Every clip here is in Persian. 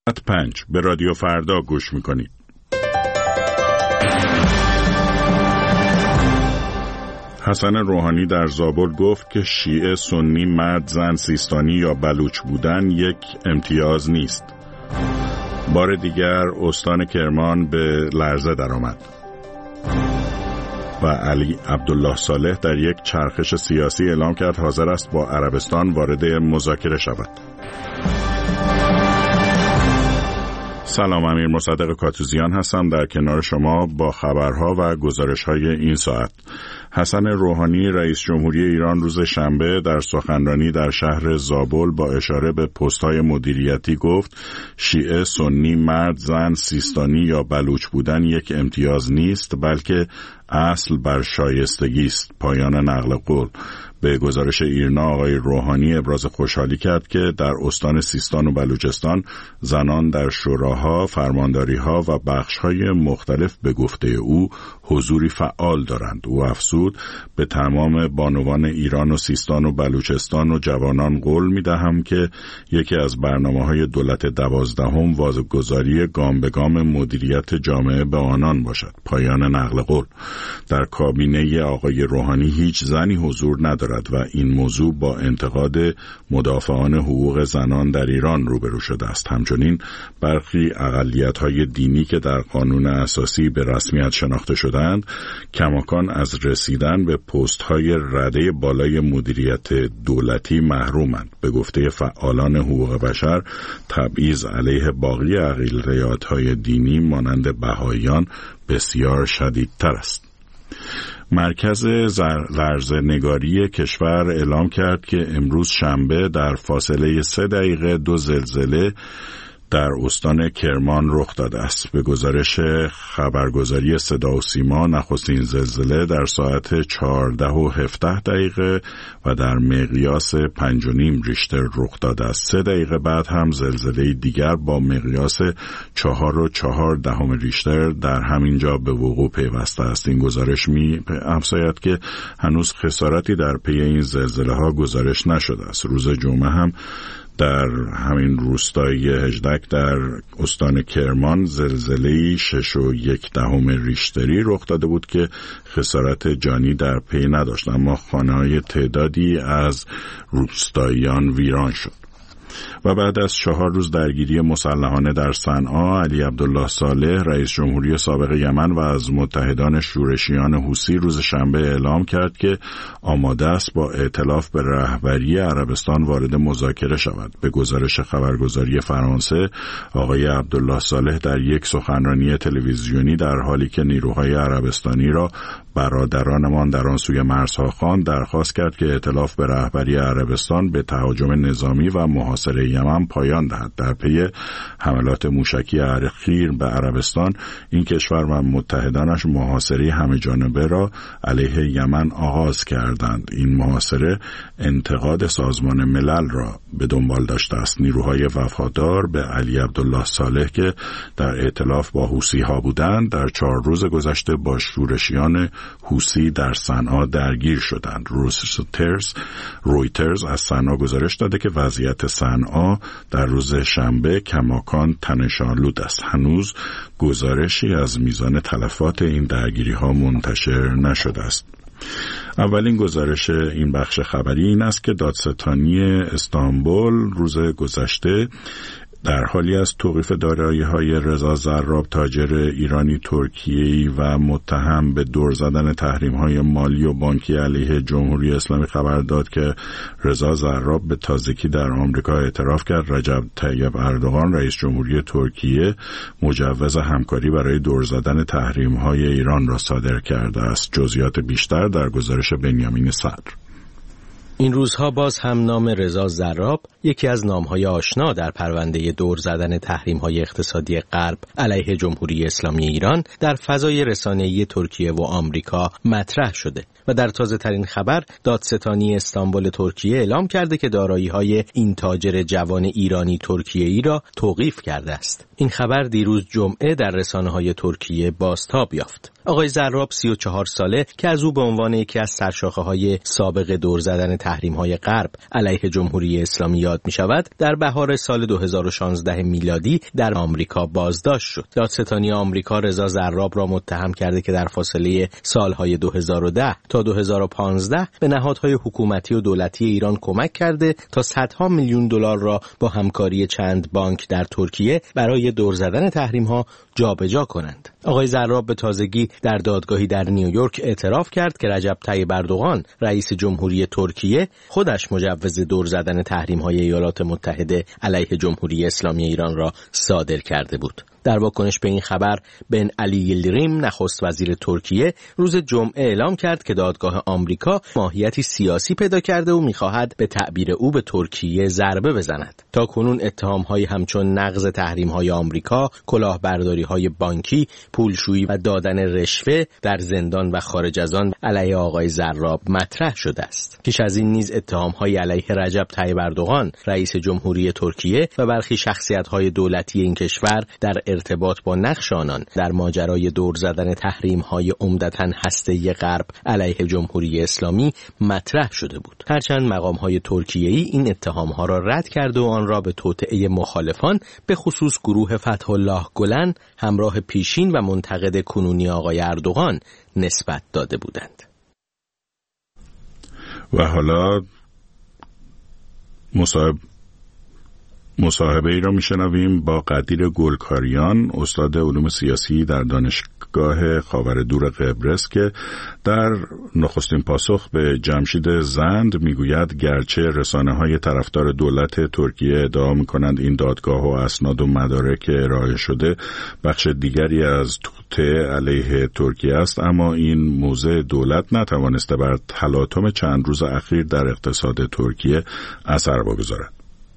5 به رادیو فردا گوش میکنید. حسن روحانی در زابل گفت که شیعه، سنی، مرد، زن، سیستانی یا بلوچ بودن یک امتیاز نیست. بار دیگر استان کرمان به لرزه درآمد و علی عبدالله صالح در یک چرخش سیاسی اعلام کرد حاضر است با عربستان وارد مذاکره شود. سلام، امیر مصدق کاتوزیان هستم در کنار شما با خبرها و گزارش‌های این ساعت. حسن روحانی رئیس جمهوری ایران روز شنبه در سخنرانی در شهر زابل با اشاره به پست‌های مدیریتی گفت شیعه، سنی، مرد، زن، سیستانی یا بلوچ بودن یک امتیاز نیست، بلکه اصل بر شایستگی است. پایان نقل قول. به گزارش ایرنا آقای روحانی ابراز خوشحالی کرد که در استان سیستان و بلوچستان زنان در شوراها، فرمانداری‌ها و بخش‌های مختلف به گفته او حضوری فعال دارند. او افزود به تمام بانوان ایران و سیستان و بلوچستان و جوانان قول می‌دهم که یکی از برنامه‌های دولت 12 واگذاری گام به گام مدیریت جامعه به آنان باشد. پایان نقل قول. در کابینه آقای روحانی هیچ زنی حضور ندارد و این موضوع با انتقاد مدافعان حقوق زنان در ایران روبرو شده است. همچنین برخی اقلیت‌های دینی که در قانون اساسی به رسمیت شناخته شدند کماکان از رسیدن به پست‌های رده بالای مدیریت دولتی محرومند. به گفته فعالان حقوق بشر تبعیض علیه باقی اقلیت‌های دینی مانند بهائیان بسیار شدیدتر است. مرکز لرزه‌نگاری کشور اعلام کرد که امروز شنبه در فاصله 3 دقیقه 2 زلزله در استان کرمان رخ داده است. به گزارش خبرگزاری صدا و سیما نخستین زلزله در ساعت 14:17 و در مقیاس 5.5 ریشتر رخ داده است. 3 دقیقه بعد هم زلزله دیگر با مقیاس 4.4 ریشتر در همین جا به وقوع پیوسته است. این گزارش می‌افزاید که هنوز خسارتی در پی این زلزله ها گزارش نشده است. روز جمعه هم در همین روستای هجدک در استان کرمان زلزله‌ای 6.1 ریشتری رخ داده بود که خسارت جانی در پی نداشت، اما خانه‌های تعدادی از روستاییان ویران شد. و بعد از 4 روز درگیری مسلحانه در صنعا، علی عبدالله صالح رئیس جمهوری سابق یمن و از متحدان شورشیان حوثی روز شنبه اعلام کرد که آماده است با ائتلاف به رهبری عربستان وارد مذاکره شود. به گزارش خبرگزاری فرانسه، آقای عبدالله صالح در یک سخنرانی تلویزیونی در حالی که نیروهای عربستانی را برادرانمان در آن سوی مرزها خواند درخواست کرد که ائتلاف به رهبری عربستان به تهاجم نظامی و محاصره یمن پایان دهد. در پی حملات موشکی اخیر به عربستان، این کشور و متحدانش محاصره همه‌جانبه را علیه یمن آغاز کردند. این محاصره انتقاد سازمان ملل را به دنبال داشته است. نیروهای وفادار به علی عبدالله صالح که در ائتلاف با حوثی‌ها بودند در 4 روز گذشته با شورشیان حوثی در صنعا درگیر شدند. رویترز از صنعا گزارش داده که وضعیت صنعا در روز شنبه کماکان تنش‌آلود است. هنوز گزارشی از میزان تلفات این درگیری‌ها منتشر نشده است. اولین گزارش این بخش خبری این است که دادستانی استانبول روز گذشته در حالی از توقیف دارایی‌های رضا زراب، تاجر ایرانی ترکیه‌ای و متهم به دور زدن تحریم‌های مالی و بانکی علیه جمهوری اسلامی خبر داد که رضا زراب به تازگی در آمریکا اعتراف کرد رجب طیب اردوغان رئیس جمهوری ترکیه مجوز همکاری برای دور زدن تحریم‌های ایران را صادر کرده است. جزئیات بیشتر در گزارش بنیامین صدر. این روزها باز هم نام رضا زراب، یکی از نام‌های آشنا در پرونده دور زدن تحریم‌های اقتصادی غرب علیه جمهوری اسلامی ایران در فضای رسانه‌ای ترکیه و آمریکا مطرح شده و در تازه‌ترین خبر دادستانی استانبول ترکیه اعلام کرده که دارایی‌های این تاجر جوان ایرانی ترکیه‌ای را توقیف کرده است. این خبر دیروز جمعه در رسانه‌های ترکیه بازتاب یافت آقای زراب 34 ساله که از او به عنوان یکی از سرشاخه‌های سابق دور زدن تحریم‌های غرب علیه جمهوری اسلامی یاد می‌شود، در بهار سال 2016 میلادی در آمریکا بازداشت شد. دادستانی آمریکا رضا زراب را متهم کرده که در فاصله سالهای 2010 تا 2015 به نهادهای حکومتی و دولتی ایران کمک کرده تا صدها میلیون دلار را با همکاری چند بانک در ترکیه برای دور زدن تحریم‌ها جابجا کنند. آقای زراب به تازگی در دادگاهی در نیویورک اعتراف کرد که رجب طیب اردوغان رئیس جمهوری ترکیه خودش مجوز دور زدن تحریم‌های ایالات متحده علیه جمهوری اسلامی ایران را صادر کرده بود. در واکنش به این خبر بن علی یلدریم نخست وزیر ترکیه روز جمعه اعلام کرد که دادگاه آمریکا ماهیتی سیاسی پیدا کرده و می‌خواهد به تعبیر او به ترکیه ضربه بزند. تاکنون اتهام‌هایی همچون نقض تحریم‌های آمریکا، کلاهبرداری‌های بانکی، پولشویی و دادن رشوه در زندان و خارج از آن علیه آقای زراب مطرح شده است. پیش از این نیز اتهام‌های علیه رجب طیب اردوغان رئیس جمهوری ترکیه و برخی شخصیت‌های دولتی این کشور در ارتباط با نقش آنان در ماجرای دور زدن تحریم‌های عمدتاً هسته‌ای غرب علیه جمهوری اسلامی مطرح شده بود. هرچند مقام‌های ترکیه‌ای این اتهام‌ها را رد کرده و آن را به توطئه مخالفان به خصوص گروه فتح الله گلن همراه پیشین و منتقد کنونی آقای اردوغان نسبت داده بودند. و حالا مصاحبه ای را میشنویم با قدیر گلکاریان، استاد علوم سیاسی در دانشگاه خاور دور قبرس، که در نخستین پاسخ به جمشید زند میگوید گرچه رسانه‌های طرفدار دولت ترکیه ادعا میکنند این دادگاه و اسناد و مدارک ارائه شده بخش دیگری از توطئه علیه ترکیه است، اما این موضع دولت نتوانسته بر تلاطم چند روز اخیر در اقتصاد ترکیه اثر بگذارد.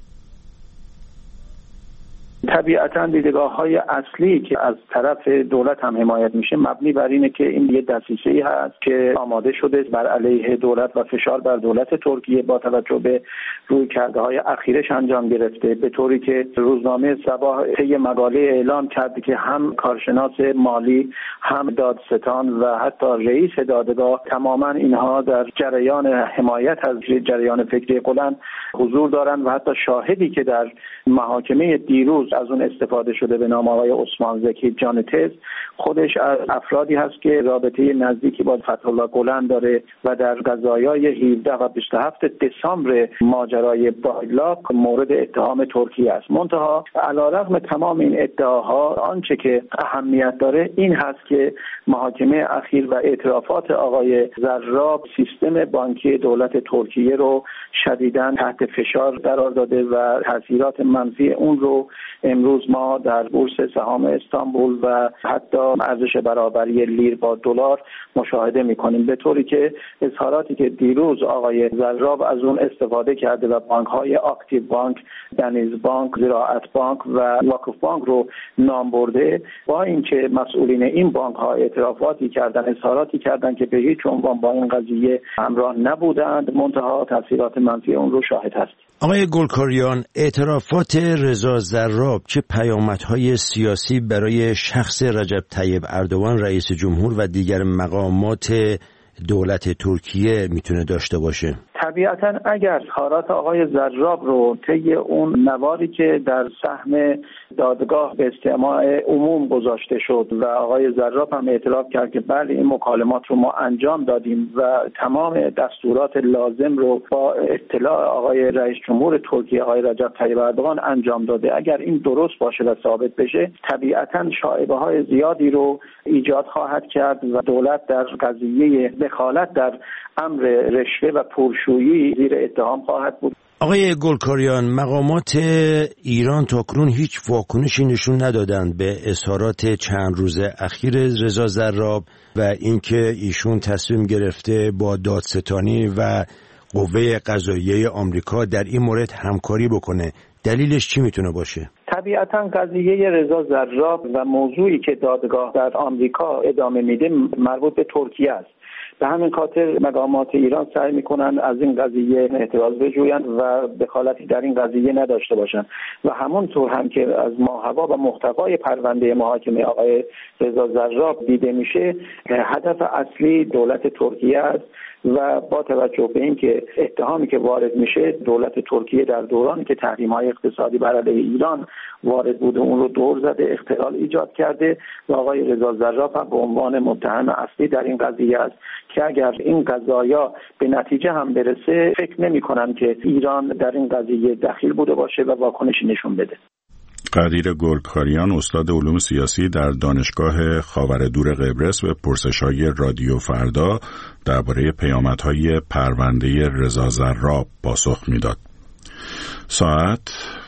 طبیعتاً دیدگاه‌های اصلی که از طرف دولت هم حمایت میشه مبنی بر اینه که این یه دسیسه‌ای هست که آماده شده بر علیه دولت و فشار بر دولت ترکیه با توجه به رویکردهای اخیرش انجام گرفته، به طوری که روزنامه صباح طی مقاله اعلام کرده که هم کارشناس مالی، هم دادستان و حتی رئیس دادگاه تماما اینها در جریان حمایت از جریان فکری گلن حضور دارند و حتی شاهدی که در محاکمه دیروز از اون استفاده شده به نام آقای عثمان زکی جانتز خودش از افرادی هست که رابطه نزدیکی با فتح الله گلن داره و در قضایای 17 و 27 دسامبر ماجرای بایلاک مورد اتهام ترکیه است. منتها علیرغم تمام این ادعاها آنچه که اهمیت داره این هست که محاکمه اخیر و اعترافات آقای زراب سیستم بانکی دولت ترکیه رو شدیداً تحت فشار قرار داده و تاثیرات منفی اون رو امروز ما در بورس سهام استانبول و حتی ارزش برابری لیر با دلار مشاهده می‌کنیم، به طوری که اظهاراتی که دیروز آقای زراب از اون استفاده کرده و بانک‌های اکتیو بانک، دنیز بانک، زراعت بانک و واکف بانک رو نام برده، با اینکه مسئولین این بانک‌ها اعترافاتی کردن، اظهاراتی کردن که به هیچ عنوان با این قضیه همراه نبودند، منتها تاثیرات منفی اون رو شاهد هست. آقای گلکاریان، اعترافات رضا زراب چه پیامدهای سیاسی برای شخص رجب طیب اردوغان رئیس جمهور و دیگر مقامات دولت ترکیه میتونه داشته باشه؟ طبیعتاً اگر اظهارات آقای زراب رو طی اون نواری که در سهم دادگاه به استماع عموم گذاشته شد و آقای زراب هم اعتراف کرد که بله این مکالمات رو ما انجام دادیم و تمام دستورات لازم رو با اطلاع آقای رئیس جمهور ترکیه آقای رجب طیب اردوغان انجام داده، اگر این درست باشه و ثابت بشه طبیعتاً شایبه‌های زیادی رو ایجاد خواهد کرد و دولت در قضیه دخالت در امر رشوه و پولشویی زیر اتهام خواهد بود. آقای گلکاریان، مقامات ایران تاکنون هیچ واکنشی نشون ندادند به اظهارات چند روز اخیر رضا زراب و اینکه ایشون تصمیم گرفته با دادستانی و قوه قضاییه آمریکا در این مورد همکاری بکنه. دلیلش چی میتونه باشه؟ طبیعتاً قضیه رضا زراب و موضوعی که دادگاه در آمریکا ادامه میده مربوط به ترکیه است. به همین خاطر مقامات ایران سعی میکنن از این قضیه اعتراض بجویند و دخالتی در این قضیه نداشته باشند و همونطور هم که از ماهوا و محتوای پرونده محاکمه آقای رضا زراب دیده میشه، هدف اصلی دولت ترکیه است و با توجه به اینکه اتهامی که وارد میشه دولت ترکیه در دورانی که تحریم‌های اقتصادی بر علیه ایران وارد بوده اون رو دور زده، اختلال ایجاد کرده و آقای رضا زراب هم به عنوان متهم اصلی در این قضیه است که اگر این قضایا به نتیجه هم برسه فکر نمی‌کنم که ایران در این قضیه دخیل بوده باشه و واکنشی نشون بده. قدیر گلکاریان، استاد علوم سیاسی در دانشگاه خاوردور قبرس، به پرسش‌های رادیو فردا درباره پیامدهای پرونده رضا زراب پاسخ میداد. ساعت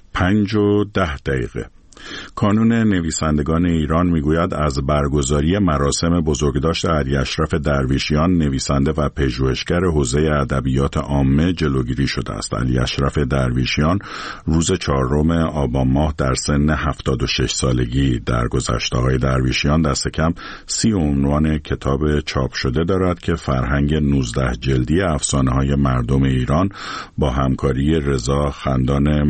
5:10. کانون نویسندگان ایران میگوید از برگزاری مراسم بزرگداشت علی اشرف درویشیان، نویسنده و پژوهشگر حوزه ادبیات عامه، جلوگیری شده است. علی اشرف درویشیان روز 4 آبان ماه در سن 76 سالگی درگذشت. آقای درویشیان دست کم 30 عنوان کتاب چاپ شده دارد که فرهنگ 19 جلدی افسانه‌های مردم ایران با همکاری رضا خندان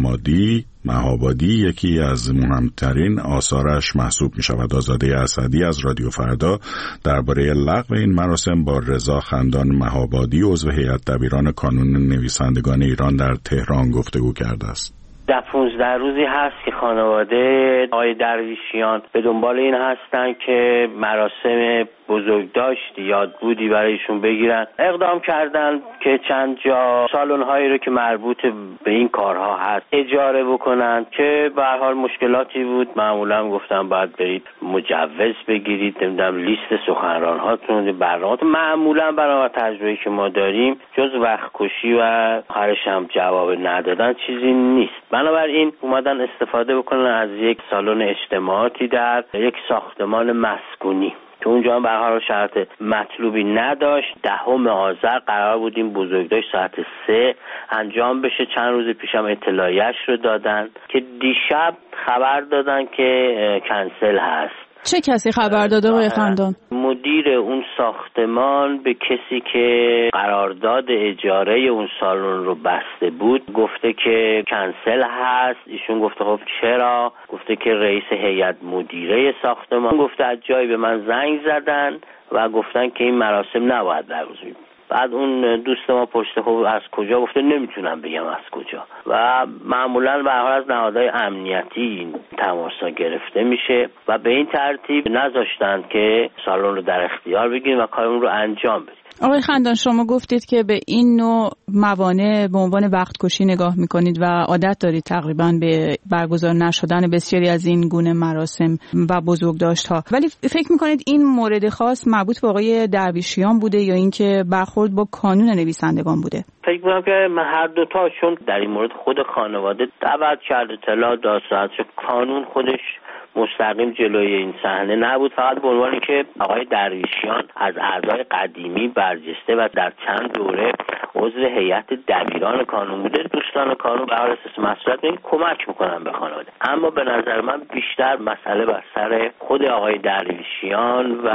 مهابادی یکی از مهمترین آثارش محسوب می شود. آزاده اسدی از رادیو فردا درباره لغو این مراسم با رضا خندان مهابادی، عضو هیئت دبیران کانون نویسندگان ایران، در تهران گفتگو کرده است. 15 روزی هست که خانواده آقای درویشیان به دنبال این هستن که مراسم بزرگداشت یادبودی برایشون بگیرن. اقدام کردن که چند جا سالن‌هایی رو که مربوط به این کارها هست اجاره بکنن که به هر حال مشکلاتی بود. معمولا گفتم باید برید مجوز بگیرید، نمیدونم لیست سخنران‌هاتون، برنامه‌تون. معمولا برای تجربه‌ای که ما داریم جز وقت کشی و آخرش هم جواب ندادن چیزی نیست. بنابراین اومدن استفاده بکنن از یک سالن اجتماعاتی در یک ساختمان مسکونی که اونجا هم به هر حال شرط مطلوبی نداشت. 10 آذر قرار بود این بزرگداشت ساعت 3 انجام بشه. چند روز پیشم اطلاعیه‌اش رو دادن که دیشب خبر دادن که کنسل هست. چه کسی خبر داده آقای خندان؟ مدیر اون ساختمان به کسی که قرارداد اجاره اون سالن رو بسته بود گفته که کنسل هست. ایشون گفته خب چرا؟ گفته که رئیس هیئت مدیره ساختمان گفته از جایی به من زنگ زدن و گفتن که این مراسم نباید برگزار. بعد اون دوست ما پرسیده خب از کجا؟ گفته نمیتونم بگم از کجا. و معمولا به هر حال از نهادهای امنیتی این تماسا گرفته میشه و به این ترتیب نذاشتن که سالن رو در اختیار بگیریم و کارمون رو انجام بدیم. آقای خندان، شما گفتید که به این نوع موانع به عنوان وقت کشی نگاه میکنید و عادت دارید تقریبا به برگزار نشدن بسیاری از این گونه مراسم و بزرگداشت‌ها، ولی فکر میکنید این مورد خاص مربوط به آقای درویشیان بوده یا اینکه برخورد با کانون نویسندگان بوده؟ فکر میکنم که هر دوتاشون در این مورد خود خانواده دعوت کرد، اطلاع داد، کانون خودش مستقیم جلوی این صحنه نبود، فقط به عنوانی که آقای درویشیان از اعضای قدیمی برجسته و در چند دوره عضو هیئت دبیران کانون بوده، دوستان کانون به هر اساس مسئولیت این کمک میکنن به خانواده. اما به نظر من بیشتر مسئله بر سر خود آقای درویشیان و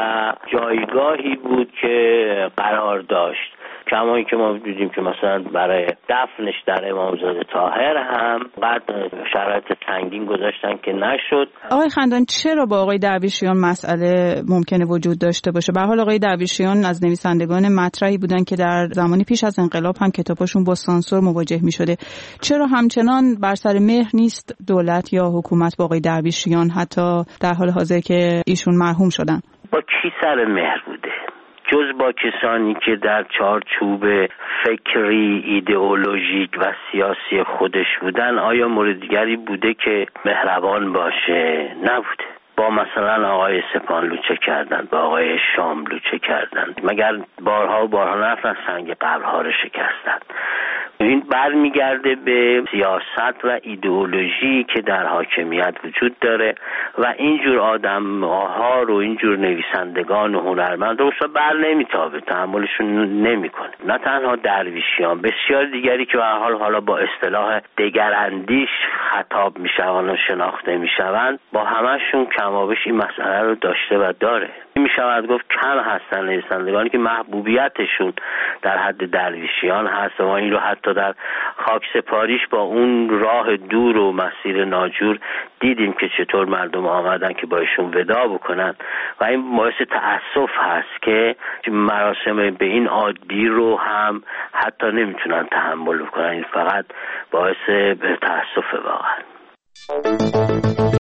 جایگاهی بود که قرار داشت، کما اینکه ما دیدیم که مثلا برای دفنش در امامزاده طاهر هم بعد شرایط سنگین گذاشتن که نشد. آقای خندان، چرا با آقای درویشیان مسئله ممکنه وجود داشته باشه؟ به هر حال آقای درویشیان از نویسندگان مطرحی بودن که در زمانی پیش از انقلاب هم کتاباشون با سانسور مواجه می‌شده. چرا همچنان بر سر مهر نیست دولت یا حکومت با آقای درویشیان حتی در حال حاضر که ایشون مرحوم شدن؟ با کی سر مهر بوده؟ جز با کسانی که در چارچوب فکری، ایدئولوژیک و سیاسی خودش بودن. آیا مورد دیگری بوده که مهربان باشه؟ نبوده. با مثلا آقای سپانلو چه کردن؟ با آقای شاملو چه کردن؟ مگر بارها و بارها نرفتن سنگ قبرها رو شکستن؟ این برمیگرده به سیاست و ایدئولوژی که در حاکمیت وجود داره و اینجور آدم‌ها رو، اینجور نویسندگان و هنرمند رو بر نمیتابه، تحملشون نمیکنه. نه تنها درویشیان، بسیار دیگری که به هر حال حالا با اصطلاح دگراندیش خطاب میشوند و شناخته میشوند، با همشون کمابیش این مسئله رو داشته و داره. میشود گفت کم هستن نویسندگانی که محبوبیتشون در حد درویشیان هست و ما این رو حتی در خاکسپاریش با اون راه دور و مسیر ناجور دیدیم که چطور مردم آمدن که با ایشون ودا بکنن و این باعث تأسف هست که مراسم به این عادی رو هم حتی نمیتونن تحمل بکنن. این فقط باعث تأسف واقعا.